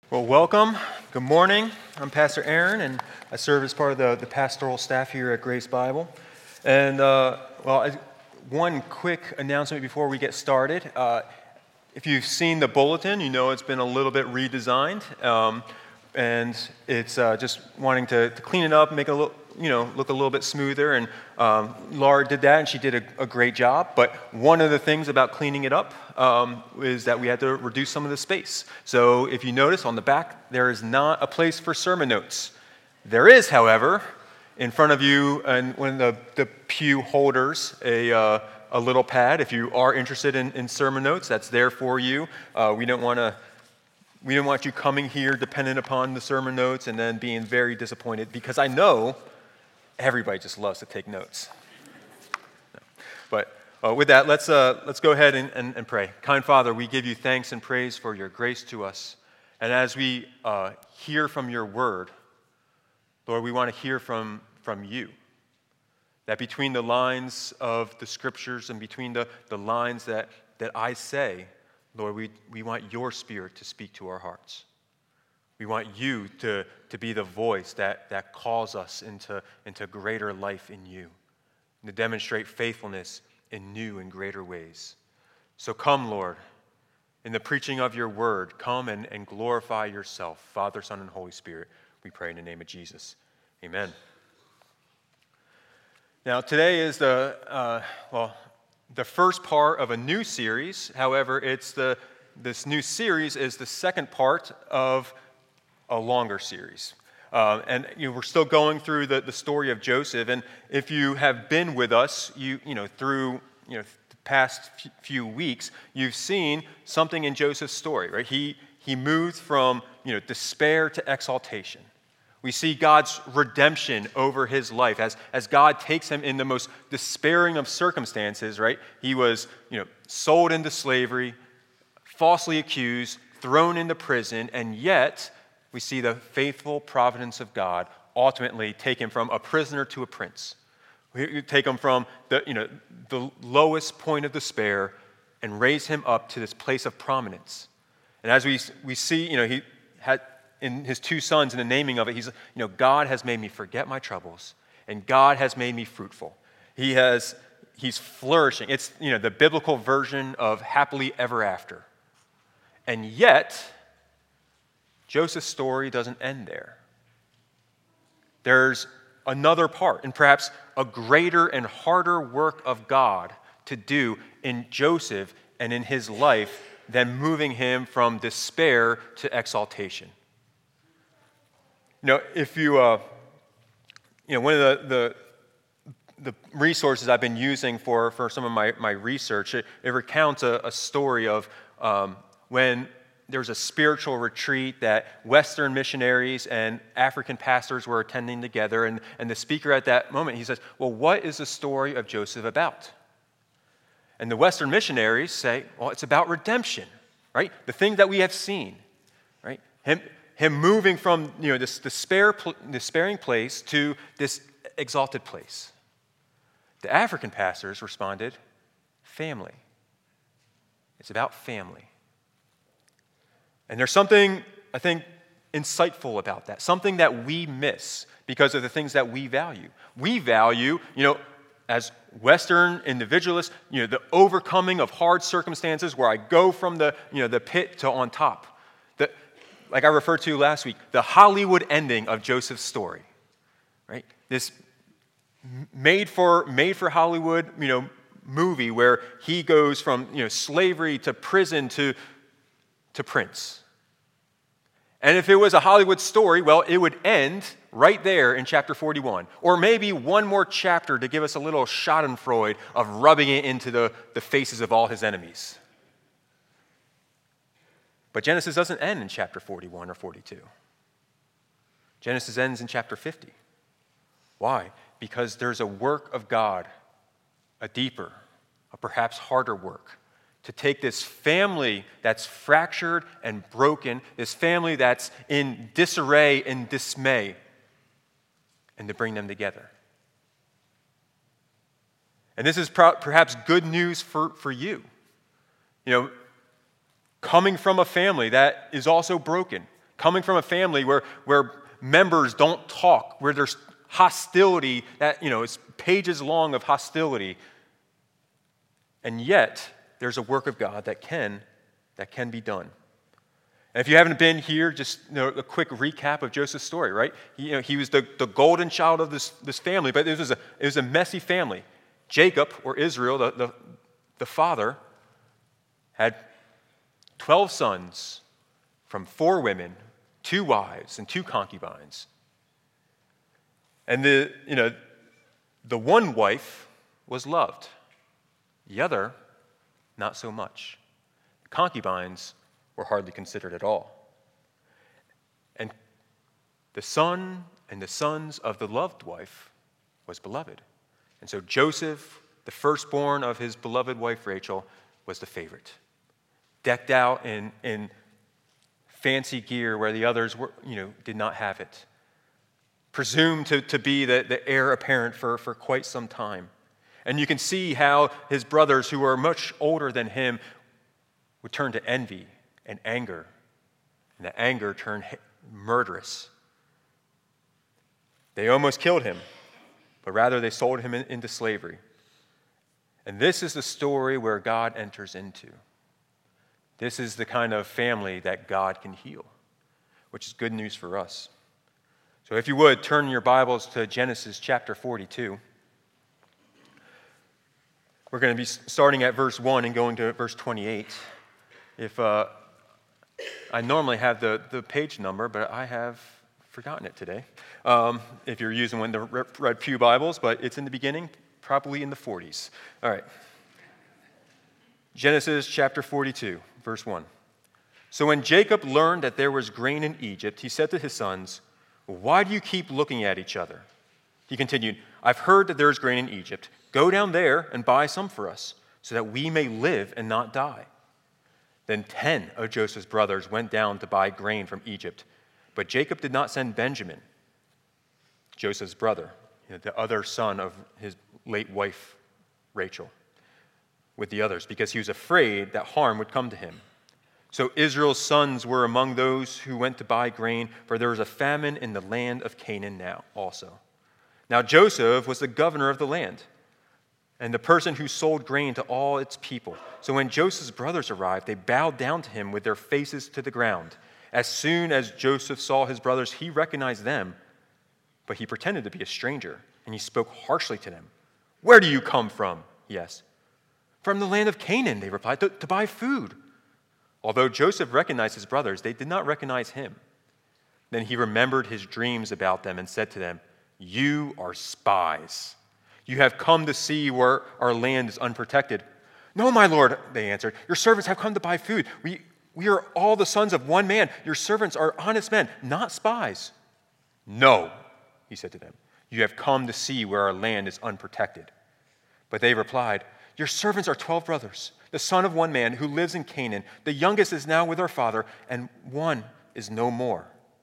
Well, welcome. Good morning. I'm Pastor Aaron, and I serve as part of the pastoral staff here at Grace Bible. And, one quick announcement before we get started. If you've seen the bulletin, you know it's been a little bit redesigned, and it's just wanting to clean it up, make it look a little bit smoother. And Laura did that, and she did a great job. But one of the things about cleaning it up is that we had to reduce some of the space. So if you notice on the back, there is not a place for sermon notes. There is, however, in front of you and one of the pew holders, a little pad. If you are interested in sermon notes, that's there for you. We don't want you coming here dependent upon the sermon notes and then being very disappointed, because I know everybody just loves to take notes. But with that, let's go ahead and pray. Kind Father, we give you thanks and praise for your grace to us. And as we hear from your word, Lord, we want to hear from you. That between the lines of the scriptures and between the lines that I say, Lord, we want your Spirit to speak to our hearts. We want you to be the voice that calls us into greater life in you, and to demonstrate faithfulness in new and greater ways. So come, Lord, in the preaching of your word, come and glorify yourself, Father, Son, and Holy Spirit. We pray in the name of Jesus. Amen. Now, today is the first part of a new series. However, this new series is the second part of a longer series. We're still going through the story of Joseph. And if you have been with us, through the past few weeks, you've seen something in Joseph's story, right? He moved from despair to exaltation. We see God's redemption over his life as God takes him in the most despairing of circumstances, right? He was, sold into slavery, falsely accused, thrown into prison, and yet we see the faithful providence of God ultimately take him from a prisoner to a prince. We take him from the lowest point of despair and raise him up to this place of prominence. And as we see, he had in his two sons, in the naming of it, God has made me forget my troubles, and God has made me fruitful. He's flourishing. It's, the biblical version of happily ever after. And yet, Joseph's story doesn't end there. There's another part, and perhaps a greater and harder work of God to do in Joseph and in his life than moving him from despair to exaltation. If you, one of the resources I've been using for some of my research, it recounts a story of when there was a spiritual retreat that Western missionaries and African pastors were attending together, and the speaker at that moment, he says, well, what is the story of Joseph about? And the Western missionaries say, well, it's about redemption, right? The thing that we have seen, right? Him moving from this despairing place to this exalted place. The African pastors responded, family. It's about family. And there's something, I think, insightful about that, something that we miss because of the things that we value. We value, as Western individualists, the overcoming of hard circumstances where I go from the pit to on top. Like I referred to last week, the Hollywood ending of Joseph's story, right? This made for Hollywood, movie where he goes from slavery to prison to prince. And if it was a Hollywood story, well, it would end right there in chapter 41, or maybe one more chapter to give us a little Schadenfreude of rubbing it into the faces of all his enemies. But Genesis doesn't end in chapter 41 or 42. Genesis ends in chapter 50. Why? Because there's a work of God, a deeper, a perhaps harder work, to take this family that's fractured and broken, this family that's in disarray and dismay, and to bring them together. And this is perhaps good news for you. Coming from a family that is also broken, coming from a family where members don't talk, where there's hostility that, it's pages long of hostility. And yet, there's a work of God that can be done. And if you haven't been here, just a quick recap of Joseph's story, right? He was the golden child of this family, but it was a messy family. Jacob, or Israel, the father, had 12 sons from 4 women, 2 wives, and 2 concubines. And the one wife was loved. The other, not so much. Concubines were hardly considered at all. And the son and the sons of the loved wife was beloved. And so Joseph, the firstborn of his beloved wife Rachel, was the favorite. Decked out in fancy gear where the others did not have it. Presumed to be the heir apparent for quite some time. And you can see how his brothers, who were much older than him, would turn to envy and anger. And the anger turned murderous. They almost killed him, but rather they sold him into slavery. And this is the story where God enters into. This is the kind of family that God can heal, which is good news for us. So if you would, turn your Bibles to Genesis chapter 42. We're going to be starting at verse 1 and going to verse 28. If I normally have the page number, but I have forgotten it today. If you're using one of the Red Pew Bibles, but it's in the beginning, probably in the 40s. All right. Genesis chapter 42, verse 1. So when Jacob learned that there was grain in Egypt, he said to his sons, "Why do you keep looking at each other?" He continued, "I've heard that there is grain in Egypt. Go down there and buy some for us, so that we may live and not die." Then 10 of Joseph's brothers went down to buy grain from Egypt. But Jacob did not send Benjamin, Joseph's brother, the other son of his late wife, Rachel, with the others, because he was afraid that harm would come to him. So Israel's sons were among those who went to buy grain, for there was a famine in the land of Canaan now also. Now Joseph was the governor of the land, and the person who sold grain to all its people. So when Joseph's brothers arrived, they bowed down to him with their faces to the ground. As soon as Joseph saw his brothers, he recognized them, but he pretended to be a stranger, and he spoke harshly to them. "Where do you come from?" he asked. "From the land of Canaan," they replied, to buy food. Although Joseph recognized his brothers, they did not recognize him. Then he remembered his dreams about them and said to them, "You are spies. You have come to see where our land is unprotected." "No, my lord," they answered. "Your servants have come to buy food. We are all the sons of one man. Your servants are honest men, not spies." "No," he said to them. "You have come to see where our land is unprotected." But they replied, "Your servants are 12 brothers, the son of one man who lives in Canaan. The youngest is now with our father, and one is no more."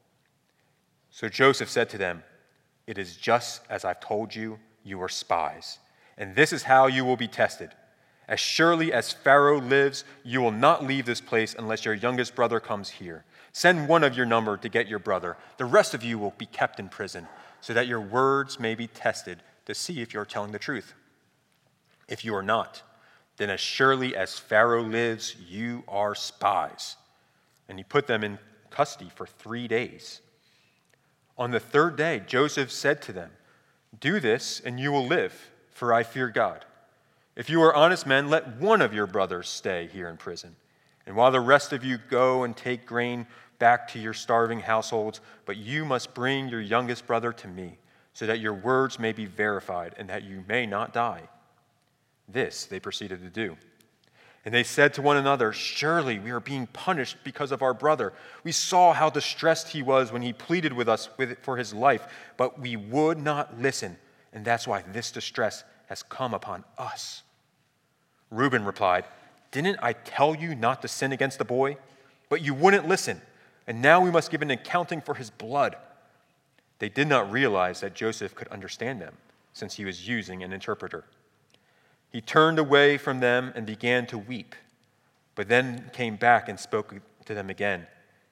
So Joseph said to them, "It is just as I've told you, you are spies. And this is how you will be tested. As surely as Pharaoh lives, you will not leave this place unless your youngest brother comes here. Send one of your number to get your brother. The rest of you will be kept in prison, so that your words may be tested to see if you are telling the truth. If you are not, then as surely as Pharaoh lives, you are spies." And he put them in custody for 3 days. On the 3rd day, Joseph said to them, "Do this, and you will live, for I fear God. If you are honest men, let one of your brothers stay here in prison. And while the rest of you go and take grain back to your starving households, but you must bring your youngest brother to me, so that your words may be verified and that you may not die." This they proceeded to do. And they said to one another, "Surely we are being punished because of our brother. We saw how distressed he was when he pleaded with us for his life, but we would not listen, and that's why this distress has come upon us." Reuben replied, "Didn't I tell you not to sin against the boy? But you wouldn't listen, and now we must give an accounting for his blood." They did not realize that Joseph could understand them, since he was using an interpreter. He turned away from them and began to weep, but then came back and spoke to them again.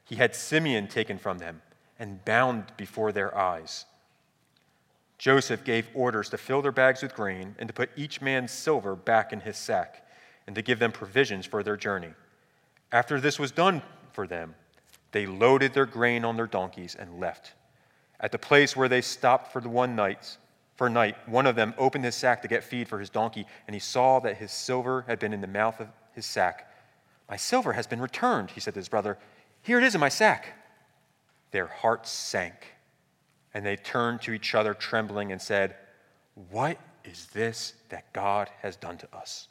he had Simeon taken from them and bound before their eyes. Joseph gave orders to fill their bags with grain and to put each man's silver back in his sack and to give them provisions for their journey. After this was done for them, they loaded their grain on their donkeys and left. At the place where they stopped for night, one of them opened his sack to get feed for his donkey, and he saw that his silver had been in the mouth of his sack. "My silver has been returned," he said to his brother. "Here it is in my sack." Their hearts sank, and they turned to each other trembling and said, "What is this that God has done to us?"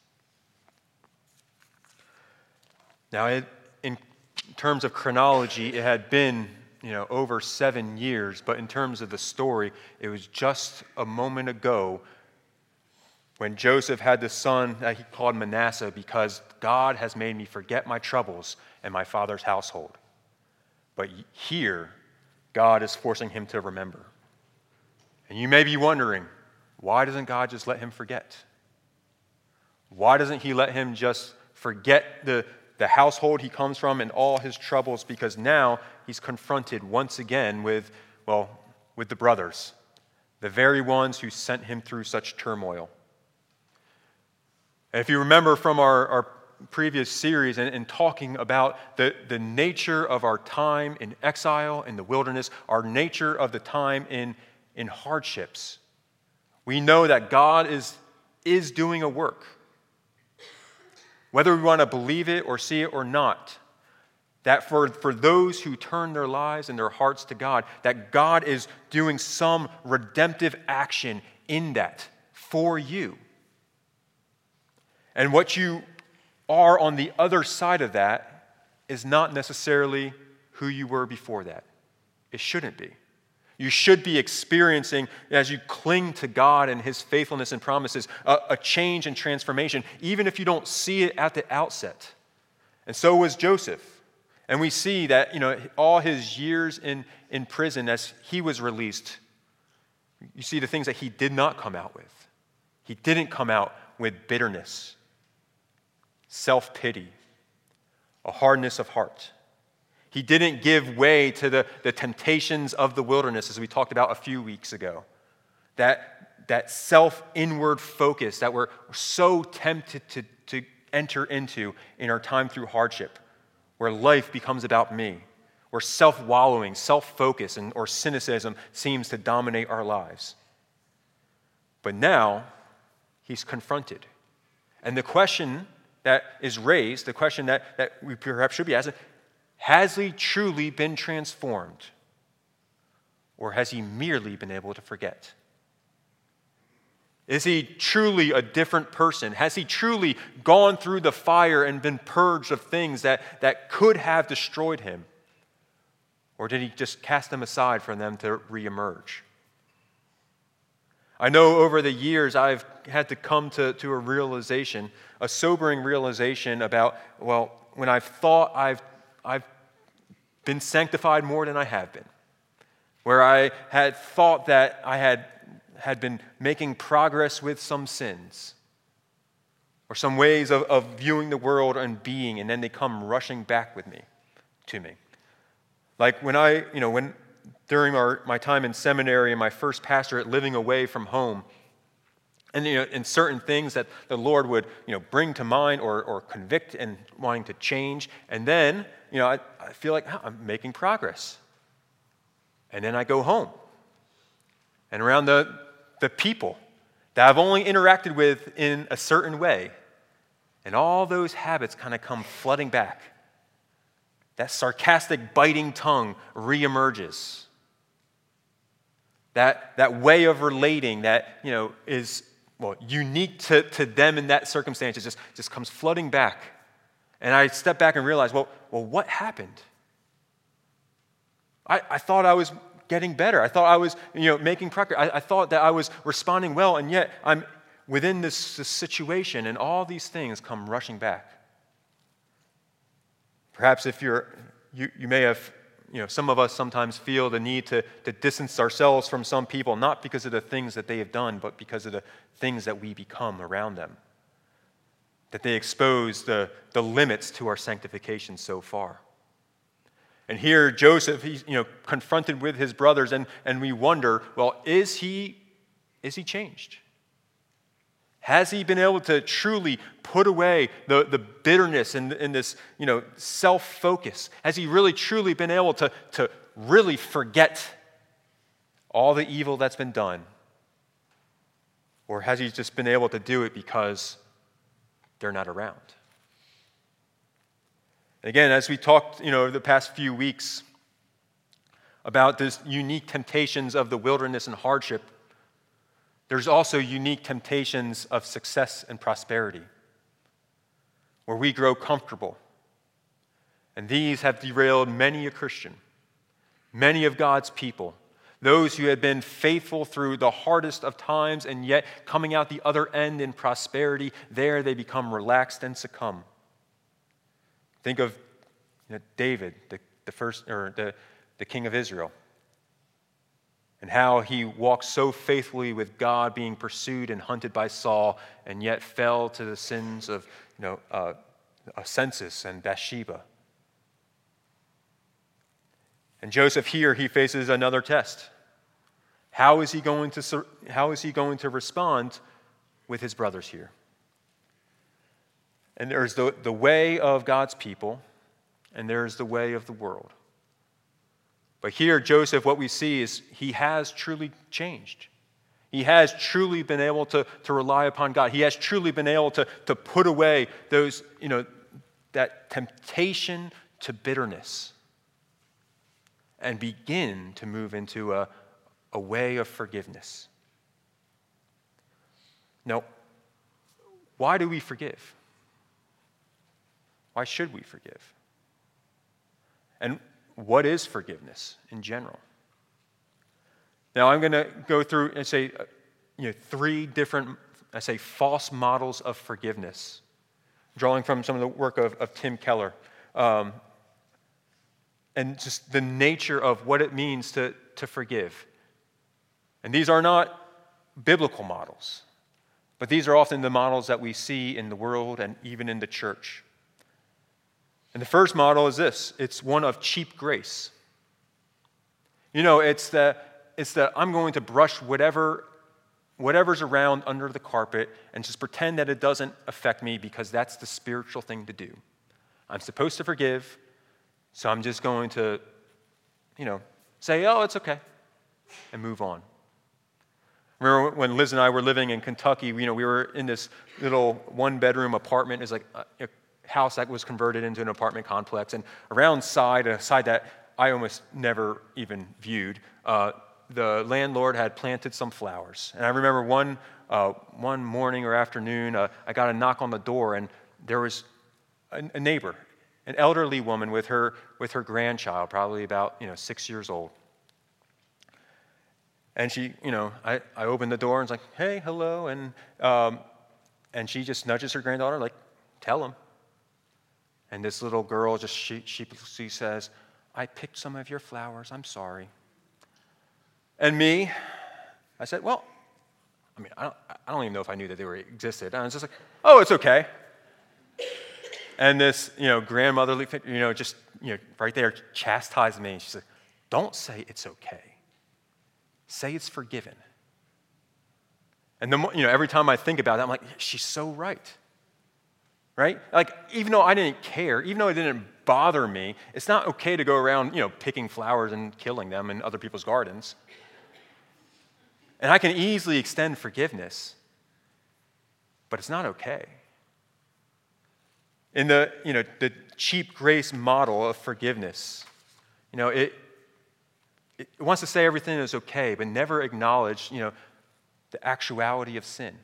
Now, in terms of chronology, it had been over 7 years, but in terms of the story, it was just a moment ago when Joseph had the son that he called Manasseh, because God has made me forget my troubles and my father's household. But here, God is forcing him to remember. And you may be wondering, why doesn't God just let him forget? Why doesn't he let him just forget the household he comes from and all his troubles? Because now he's confronted once again with the brothers, the very ones who sent him through such turmoil. And if you remember from our previous series and talking about the nature of our time in exile, in the wilderness, our nature of the time in hardships, we know that God is doing a work. Whether we want to believe it or see it or not, that for those who turn their lives and their hearts to God, that God is doing some redemptive action in that for you. And what you are on the other side of that is not necessarily who you were before that. It shouldn't be. You should be experiencing, as you cling to God and his faithfulness and promises, a change and transformation, even if you don't see it at the outset. And so was Joseph. And we see that, all his years in prison, as he was released, you see the things that he did not come out with. He didn't come out with bitterness, self-pity, a hardness of heart. He didn't give way to the temptations of the wilderness, as we talked about a few weeks ago. That self-inward focus that we're so tempted to enter into in our time through hardship, where life becomes about me, where self-wallowing, self-focus, or cynicism seems to dominate our lives. But now, he's confronted. And the question that is raised, the question that we perhaps should be asking, has he truly been transformed? Or has he merely been able to forget? Is he truly a different person? Has he truly gone through the fire and been purged of things that could have destroyed him? Or did he just cast them aside for them to reemerge? I know over the years I've had to come to a realization, a sobering realization about, when I've thought I've been sanctified more than I have been, where I had thought that I had been making progress with some sins or some ways of viewing the world and being, and then they come rushing back to me. Like when during my time in seminary and my first pastorate, living away from home, and in certain things that the Lord would bring to mind or convict and wanting to change, and then I feel like I'm making progress, and then I go home, and around the people that I've only interacted with in a certain way, and all those habits kind of come flooding back. That sarcastic, biting tongue reemerges. That way of relating that is unique to them in that circumstance just comes flooding back. And I step back and realize, what happened? I thought I was getting better. I thought I was making progress. I thought that I was responding well, and yet I'm within this situation, and all these things come rushing back. Perhaps if you may have, some of us sometimes feel the need to distance ourselves from some people, not because of the things that they have done, but because of the things that we become around them. That they expose the limits to our sanctification so far. And here Joseph, he's confronted with his brothers, and we wonder, well, is he changed? Has he been able to truly put away the bitterness and this self-focus? Has he really truly been able to really forget all the evil that's been done? Or has he just been able to do it because they're not around? And again, as we talked over the past few weeks about this unique temptations of the wilderness and hardship, there's also unique temptations of success and prosperity, where we grow comfortable. And these have derailed many a Christian, many of God's people, those who had been faithful through the hardest of times, and yet coming out the other end in prosperity, there they become relaxed and succumb. Think of David, the king of Israel, and how he walked so faithfully with God, being pursued and hunted by Saul, and yet fell to the sins of a census and Bathsheba. And Joseph here, he faces another test. How is he going to respond with his brothers here? And there's the way of God's people, and there's the way of the world. But here, Joseph, what we see is he has truly changed. He has truly been able to rely upon God. He has truly been able to put away those, that temptation to bitterness and begin to move into a way of forgiveness. Now, why do we forgive? Why should we forgive? And what is forgiveness in general? Now, I'm going to go through and say, three different, false models of forgiveness, drawing from some of the work of Tim Keller, and just the nature of what it means to forgive. And these are not biblical models, but these are often the models that we see in the world and even in the church. And the first model is this. It's one of cheap grace. It's that I'm going to brush whatever's around under the carpet and just pretend that it doesn't affect me because that's the spiritual thing to do. I'm supposed to forgive, so I'm just going to, say, oh, it's okay, and move on. Remember when Liz and I were living in Kentucky, we were in this little one-bedroom apartment. It was like a house that was converted into an apartment complex, and a side that I almost never even viewed, the landlord had planted some flowers. And I remember one morning or afternoon, I got a knock on the door, and there was a neighbor, an elderly woman with her grandchild, probably about 6 years old. And she, I opened the door and was like, hey, hello, and she just nudges her granddaughter, like, tell him. And this little girl just sheepishly says, I picked some of your flowers, I'm sorry. And me, I said, well, I don't even know if I knew that they existed. And I was just like, oh, it's okay. And this, grandmotherly, just, right there chastised me. She said, don't say it's okay. Say it's forgiven. And every time I think about it, I'm like, she's so right. Right? Like, even though I didn't care, even though it didn't bother me, it's not okay to go around, picking flowers and killing them in other people's gardens. And I can easily extend forgiveness, but it's not okay. In the cheap grace model of forgiveness, it wants to say everything is okay, but never acknowledge, the actuality of sin.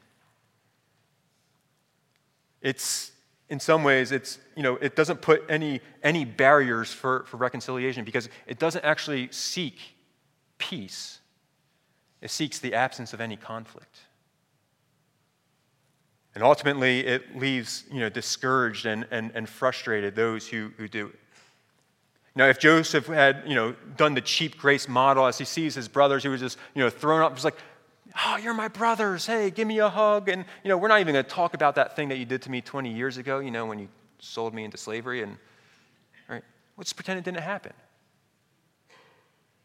It's, in some ways, it doesn't put any barriers for reconciliation because it doesn't actually seek peace. It seeks the absence of any conflict. And ultimately, it leaves, discouraged and frustrated those who do it. Now, if Joseph had, done the cheap grace model as he sees his brothers, he was just, thrown up, just like, oh, you're my brothers. Hey, give me a hug. And, we're not even going to talk about that thing that you did to me 20 years ago, when you sold me into slavery. And, right, let's pretend it didn't happen.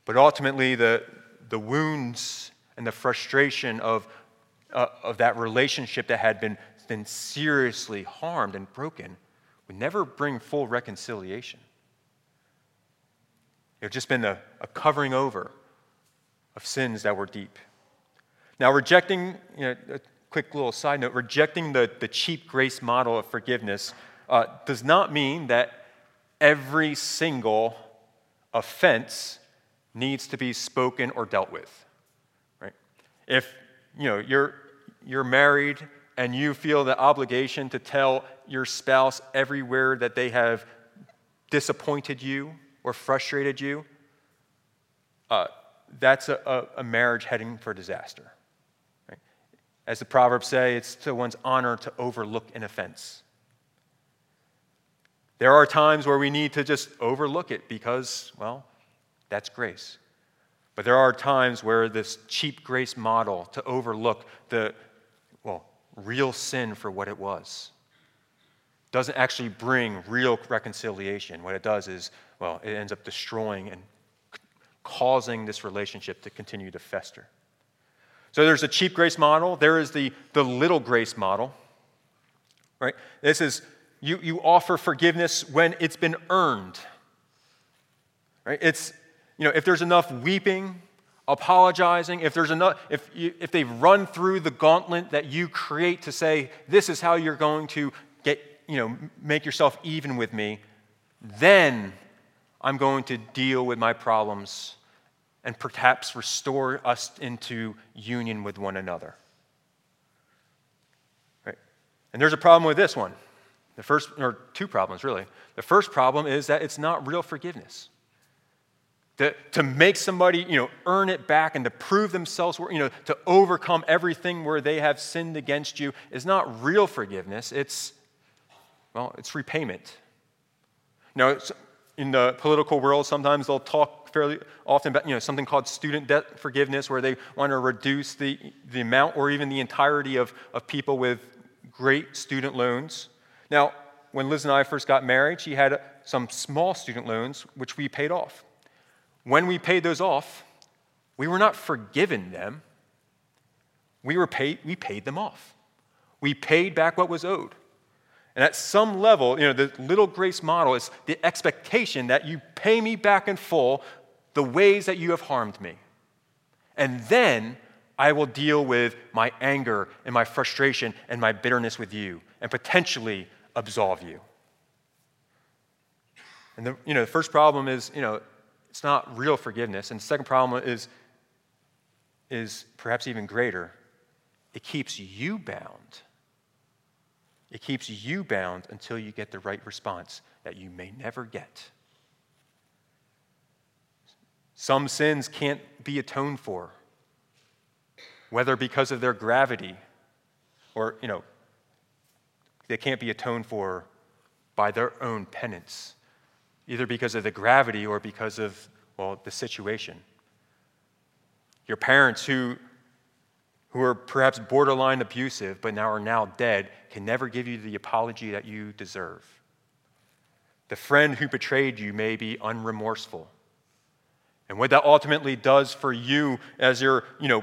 But ultimately, the wounds and the frustration of that relationship that had been seriously harmed and broken would never bring full reconciliation. It had just been a covering over of sins that were deep. Now, rejecting, a quick little side note, rejecting the cheap grace model of forgiveness does not mean that every single offense needs to be spoken or dealt with. Right? If you're married and you feel the obligation to tell your spouse everywhere that they have disappointed you or frustrated you, that's a marriage heading for disaster. Right? As the Proverbs say, it's to one's honor to overlook an offense. There are times where we need to just overlook it because, well, that's grace. But there are times where this cheap grace model to overlook the real sin for what it was doesn't actually bring real reconciliation. What it does is, it ends up destroying and causing this relationship to continue to fester. So there's a cheap grace model. There is the little grace model. Right? This is, you offer forgiveness when it's been earned. Right? It's, if there's enough weeping, apologizing, if they've run through the gauntlet that you create to say, this is how you're going to make yourself even with me, then I'm going to deal with my problems and perhaps restore us into union with one another. Right? And there's a problem with this one. The first, or two problems really. The first problem is that it's not real forgiveness. To make somebody, earn it back and to prove themselves, to overcome everything where they have sinned against you is not real forgiveness. It's repayment. In the political world, sometimes they'll talk fairly often about, something called student debt forgiveness, where they want to reduce the amount or even the entirety of people with great student loans. Now, when Liz and I first got married, she had some small student loans, which we paid off. When we paid those off, we were not forgiven them. We paid them off. We paid back what was owed. And at some level, the little grace model is the expectation that you pay me back in full the ways that you have harmed me. And then I will deal with my anger and my frustration and my bitterness with you and potentially absolve you. And the first problem is, it's not real forgiveness. And the second problem is perhaps even greater. It keeps you bound. It keeps you bound until you get the right response that you may never get. Some sins can't be atoned for, whether because of their gravity or, they can't be atoned for by their own penance, either because of the gravity or because of, the situation. Your parents who are perhaps borderline abusive but are now dead can never give you the apology that you deserve. The friend who betrayed you may be unremorseful. And what that ultimately does for you as you're,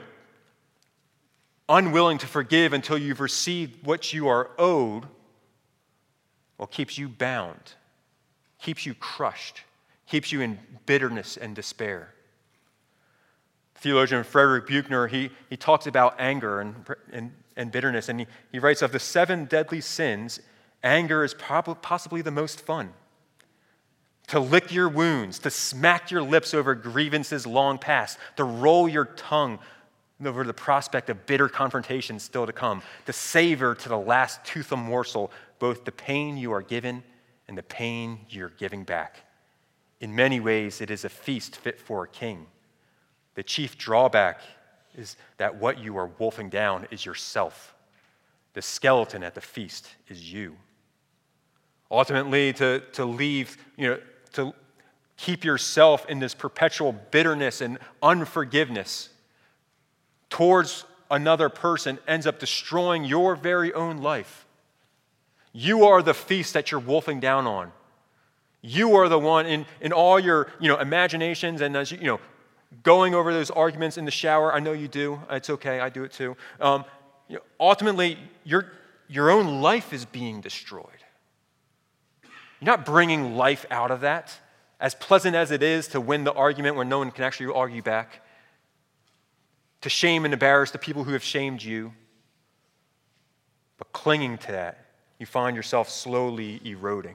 unwilling to forgive until you've received what you are owed, keeps you bound, keeps you crushed, keeps you in bitterness and despair. Theologian Frederick Buechner, he talks about anger and bitterness, and he writes, of the 7 deadly sins, anger is possibly the most fun. To lick your wounds, to smack your lips over grievances long past, to roll your tongue over the prospect of bitter confrontation still to come, to savor to the last tooth of morsel both the pain you are given and the pain you're giving back. In many ways, it is a feast fit for a king. The chief drawback is that what you are wolfing down is yourself. The skeleton at the feast is you. Ultimately, to leave, to keep yourself in this perpetual bitterness and unforgiveness towards another person ends up destroying your very own life. You are the feast that you're wolfing down on. You are the one in all your imaginations and as going over those arguments in the shower. I know you do. It's okay. I do it too. Ultimately, your own life is being destroyed. You're not bringing life out of that. As pleasant as it is to win the argument when no one can actually argue back, to shame and embarrass the people who have shamed you, but clinging to that, you find yourself slowly eroding.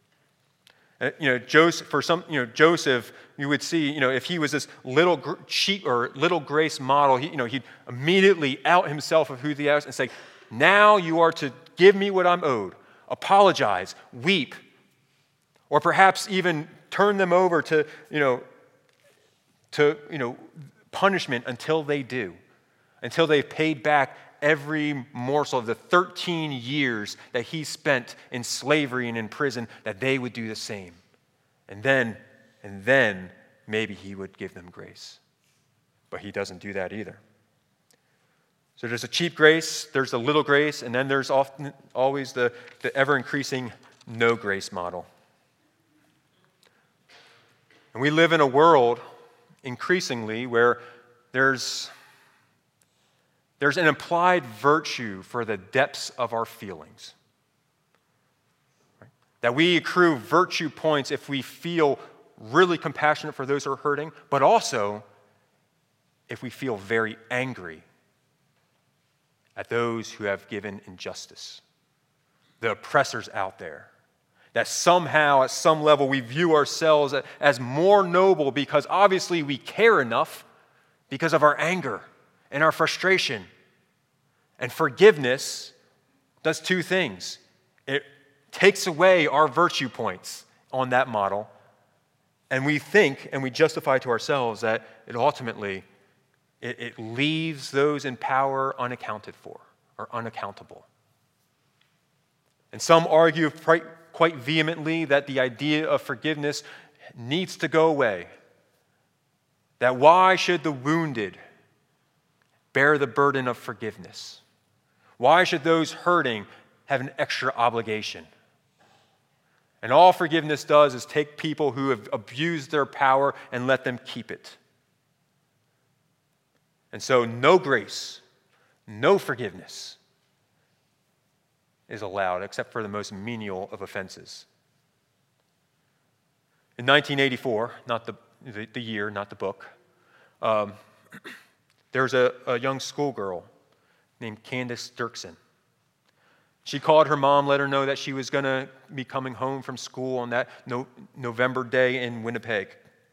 Joseph, you would see, if he was this little grace model, he'd immediately out himself of who he was and say, now you are to give me what I'm owed, apologize, weep, or perhaps even turn them over to punishment until they do, until they've paid back every morsel of the 13 years that he spent in slavery and in prison, that they would do the same. And then maybe he would give them grace. But he doesn't do that either. So there's a cheap grace, there's a little grace, and then there's always the ever-increasing no grace model. And we live in a world increasingly where there's an implied virtue for the depths of our feelings. Right? That we accrue virtue points if we feel really compassionate for those who are hurting, but also if we feel very angry at those who have given injustice, the oppressors out there. That somehow, at some level, we view ourselves as more noble because obviously we care enough because of our anger and our frustration. And forgiveness does two things. It takes away our virtue points on that model, and we think and we justify to ourselves that it ultimately it leaves those in power unaccounted for or unaccountable. And some argue quite vehemently that the idea of forgiveness needs to go away. That why should the wounded bear the burden of forgiveness? Why should those hurting have an extra obligation? And all forgiveness does is take people who have abused their power and let them keep it. And so no grace, no forgiveness is allowed except for the most menial of offenses. In 1984, not the year, not the book, there was a young schoolgirl named Candace Dirksen. She called her mom, let her know that she was going to be coming home from school on that November day in Winnipeg.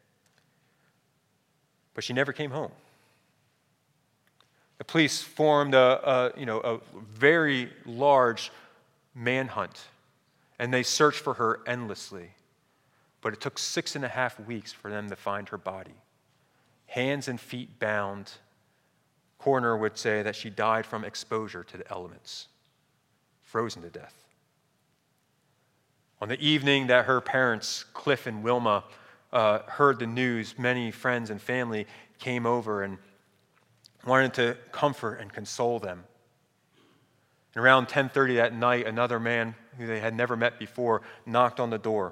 But she never came home. The police formed a very large manhunt, and they searched for her endlessly. But it took 6.5 weeks for them to find her body. Hands and feet bound. Coroner would say that she died from exposure to the elements, frozen to death. On the evening that her parents, Cliff and Wilma, heard the news, many friends and family came over and wanted to comfort and console them. And around 10:30 that night, another man who they had never met before knocked on the door.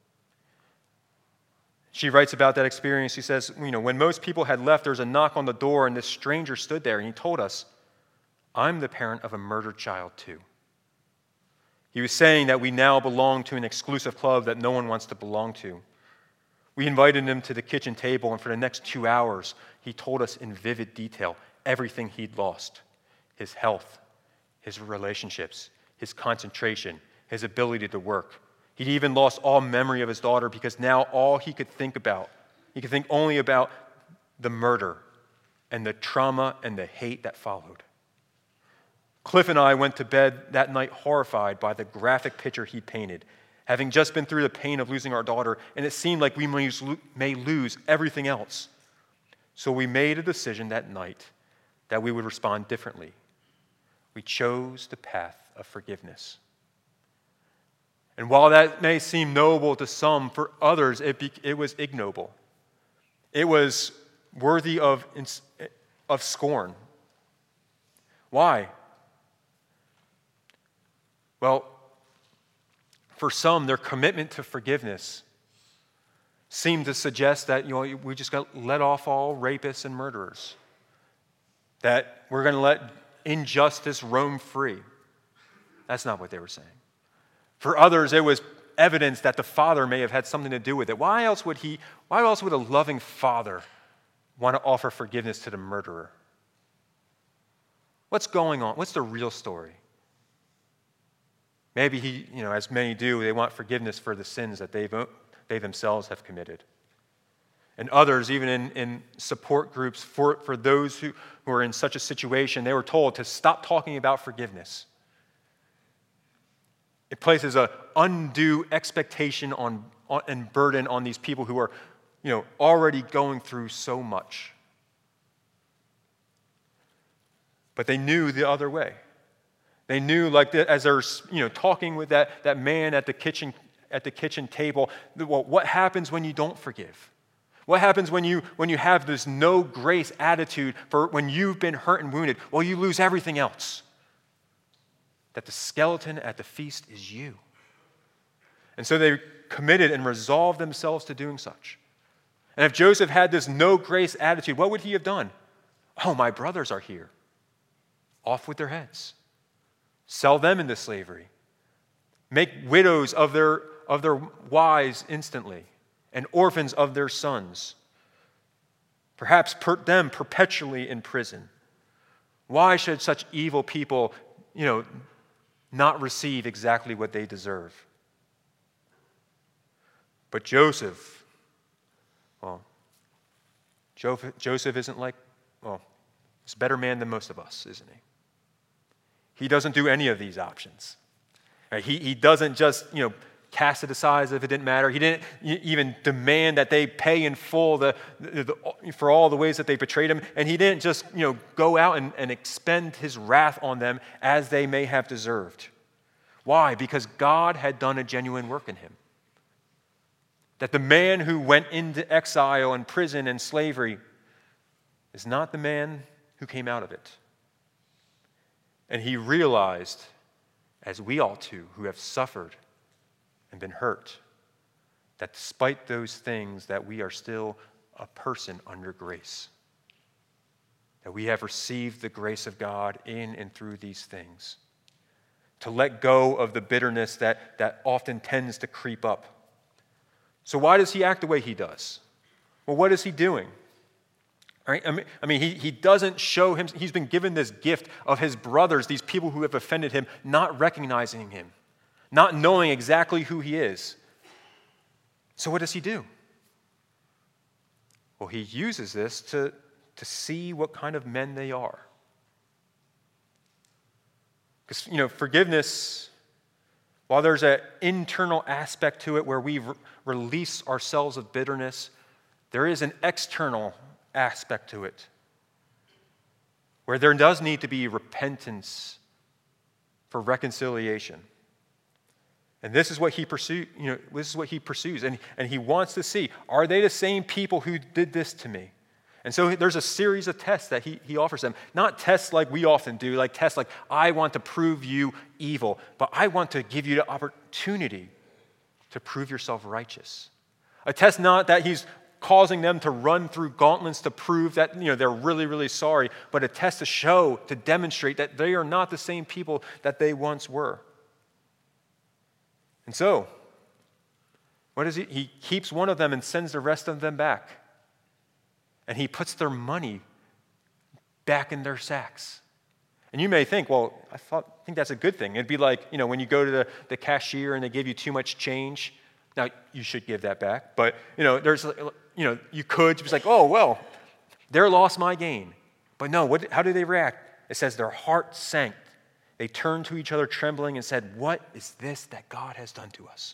She writes about that experience. She says, when most people had left, there was a knock on the door, and this stranger stood there, and he told us, I'm the parent of a murdered child too. He was saying that we now belong to an exclusive club that no one wants to belong to. We invited him to the kitchen table, and for the next 2 hours, he told us in vivid detail everything he'd lost: his health, his relationships, his concentration, his ability to work. He'd even lost all memory of his daughter because now all he could think only about the murder and the trauma and the hate that followed. Cliff and I went to bed that night horrified by the graphic picture he painted, having just been through the pain of losing our daughter, and it seemed like we may lose everything else. So we made a decision that night that we would respond differently. We chose the path of forgiveness. And while that may seem noble to some, for others it was ignoble. It was worthy of scorn. Why? Well, for some, their commitment to forgiveness seem to suggest that we just got to let off all rapists and murderers, that we're going to let injustice roam free. That's not what they were saying. For others, it was evidence that the father may have had something to do with it. Why else would a loving father want to offer forgiveness to the murderer? What's going on? What's the real story? Maybe he, as many do, they want forgiveness for the sins that they themselves have committed. And others, even in support groups for those who are in such a situation, they were told to stop talking about forgiveness. It places an undue expectation and burden on these people who are, already going through so much. But they knew the other way. They knew, as they're talking with that man at the kitchen table, what happens when you don't forgive? What happens when you have this no grace attitude for when you've been hurt and wounded? Well, you lose everything else. That the skeleton at the feast is you. And so they committed and resolved themselves to doing such. And if Joseph had this no grace attitude, what would he have done? Oh, my brothers are here. Off with their heads. Sell them into slavery. Make widows of their wives instantly, and orphans of their sons. Perhaps put them perpetually in prison. Why should such evil people, not receive exactly what they deserve? But Joseph isn't he's a better man than most of us, isn't he? He doesn't do any of these options. Right? He doesn't just, cast it aside as if it didn't matter. He didn't even demand that they pay in full for all the ways that they betrayed him. And he didn't just, go out and expend his wrath on them as they may have deserved. Why? Because God had done a genuine work in him. That the man who went into exile and prison and slavery is not the man who came out of it. And he realized, as we all too, who have suffered and been hurt, that despite those things, that we are still a person under grace. That we have received the grace of God in and through these things. To let go of the bitterness that often tends to creep up. So why does he act the way he does? Well, what is he doing? Right? He doesn't show him. He's been given this gift of his brothers, these people who have offended him, not recognizing him, not knowing exactly who he is. So what does he do? Well, he uses this to see what kind of men they are. Because, forgiveness, while there's an internal aspect to it where we release ourselves of bitterness, there is an external aspect to it, where there does need to be repentance for reconciliation. And this is what he pursues. This is what he pursues, and he wants to see: are they the same people who did this to me? And so there's a series of tests that he offers them. Not tests like we often do, like tests like, I want to prove you evil, but I want to give you the opportunity to prove yourself righteous. A test not that he's causing them to run through gauntlets to prove that they're really, really sorry, but a test to show, to demonstrate that they are not the same people that they once were. And so, what is he? He keeps one of them and sends the rest of them back. And he puts their money back in their sacks. And you may think, well, I think that's a good thing. It'd be like, when you go to the cashier and they give you too much change. Now, you should give that back. But, there's, you could just be like, oh, well, their loss, my gain. But no, how do they react? It says their heart sank. They turned to each other trembling and said, what is this that God has done to us?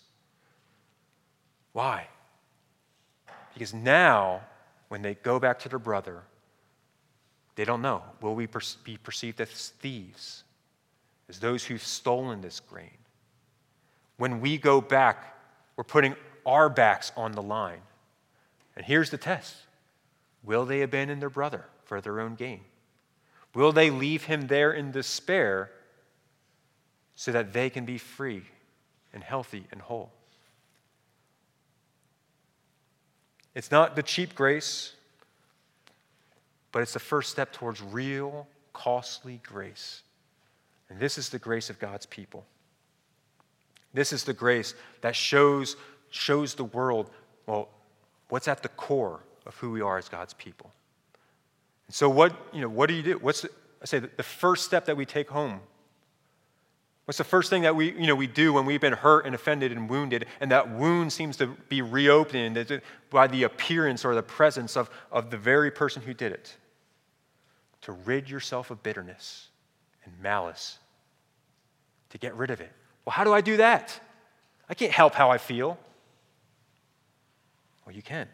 Why? Because now, when they go back to their brother, they don't know. Will we be perceived as thieves, as those who've stolen this grain? When we go back, we're putting our backs on the line. And here's the test. Will they abandon their brother for their own gain? Will they leave him there in despair so that they can be free and healthy and whole? It's not the cheap grace, but it's the first step towards real, costly grace. And this is the grace of God's people. This is the grace that shows the world, well, what's at the core of who we are as God's people. And so what do you do? The first step that we take home? What's the first thing that we do when we've been hurt and offended and wounded, and that wound seems to be reopened by the appearance or the presence of the very person who did it? To rid yourself of bitterness and malice, to get rid of it. Well, how do I do that? I can't help how I feel. Well, you can.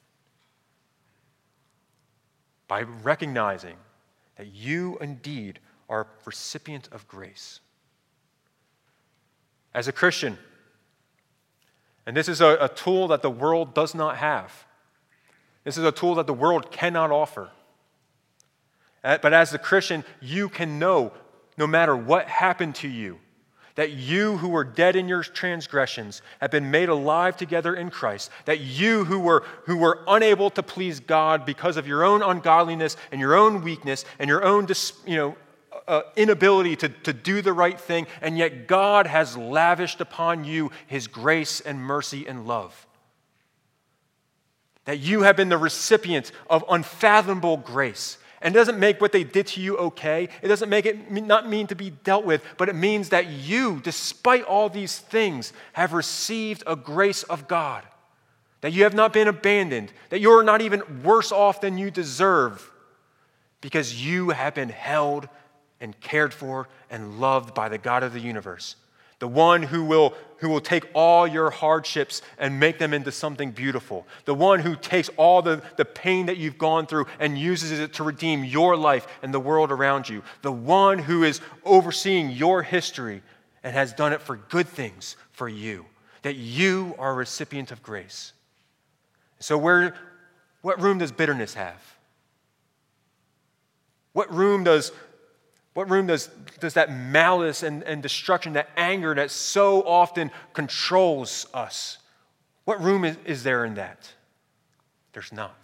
By recognizing that you indeed are a recipient of grace. As a Christian, and this is a tool that the world does not have. This is a tool that the world cannot offer. But as a Christian, you can know, no matter what happened to you, that you who were dead in your transgressions have been made alive together in Christ, that you who were unable to please God because of your own ungodliness and your own weakness and your own inability to do the right thing, and yet God has lavished upon you his grace and mercy and love. That you have been the recipient of unfathomable grace. And it doesn't make what they did to you okay. It doesn't make it not mean to be dealt with, but it means that you, despite all these things, have received a grace of God. That you have not been abandoned. That you're not even worse off than you deserve, because you have been held and cared for and loved by the God of the universe. The one who will take all your hardships and make them into something beautiful. The one who takes all the pain that you've gone through and uses it to redeem your life and the world around you. The one who is overseeing your history and has done it for good things for you. That you are a recipient of grace. So what room does bitterness have? What room does that malice and destruction, that anger that so often controls us, what room is there in that? There's not.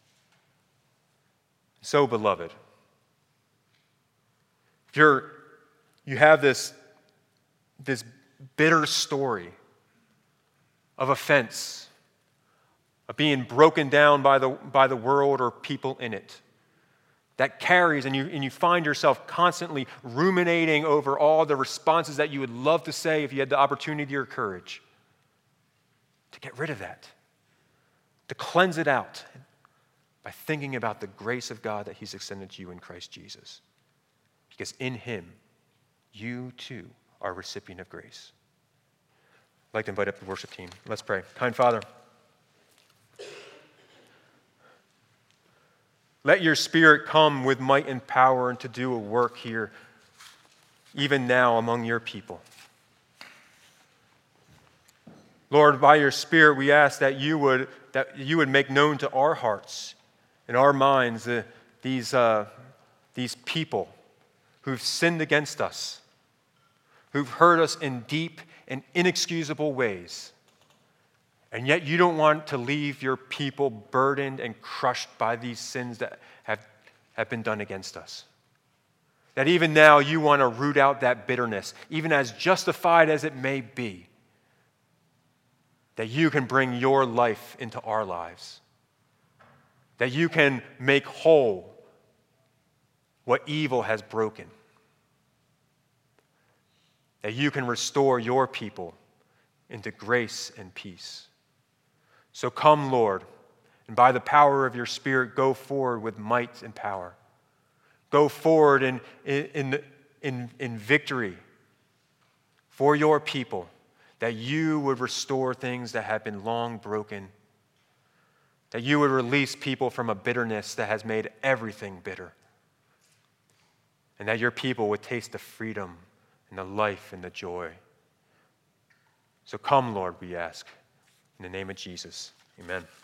So, beloved, if you have this bitter story of offense, of being broken down by the world or people in it, that carries, and you find yourself constantly ruminating over all the responses that you would love to say if you had the opportunity or courage, to get rid of that, to cleanse it out by thinking about the grace of God that he's extended to you in Christ Jesus. Because in him, you too are a recipient of grace. I'd like to invite up the worship team. Let's pray. Kind Father, let your Spirit come with might and power and to do a work here, even now among your people. Lord, by your Spirit, we ask that you would make known to our hearts and our minds these people who've sinned against us, who've hurt us in deep and inexcusable ways. And yet you don't want to leave your people burdened and crushed by these sins that have been done against us. That even now you want to root out that bitterness, even as justified as it may be. That you can bring your life into our lives. That you can make whole what evil has broken. That you can restore your people into grace and peace. So come, Lord, and by the power of your Spirit, go forward with might and power. Go forward in victory for your people, that you would restore things that have been long broken, that you would release people from a bitterness that has made everything bitter, and that your people would taste the freedom and the life and the joy. So come, Lord, we ask. In the name of Jesus, amen.